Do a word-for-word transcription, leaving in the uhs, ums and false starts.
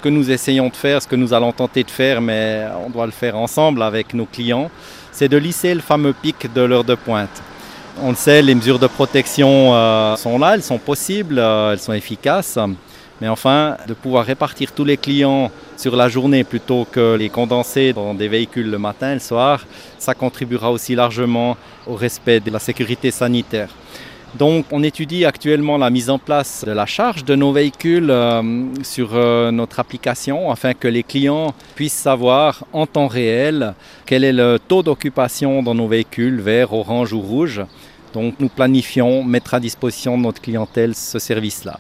que nous essayons de faire, ce que nous allons tenter de faire, mais on doit le faire ensemble avec nos clients, c'est de lisser le fameux pic de l'heure de pointe. On le sait, les mesures de protection euh, sont là, elles sont possibles, euh, elles sont efficaces. Mais enfin, de pouvoir répartir tous les clients sur la journée plutôt que les condenser dans des véhicules le matin et le soir, ça contribuera aussi largement au respect de la sécurité sanitaire. Donc on étudie actuellement la mise en place de la charge de nos véhicules euh, sur euh, notre application afin que les clients puissent savoir en temps réel quel est le taux d'occupation dans nos véhicules, vert, orange ou rouge. Donc nous planifions mettre à disposition de notre clientèle ce service-là.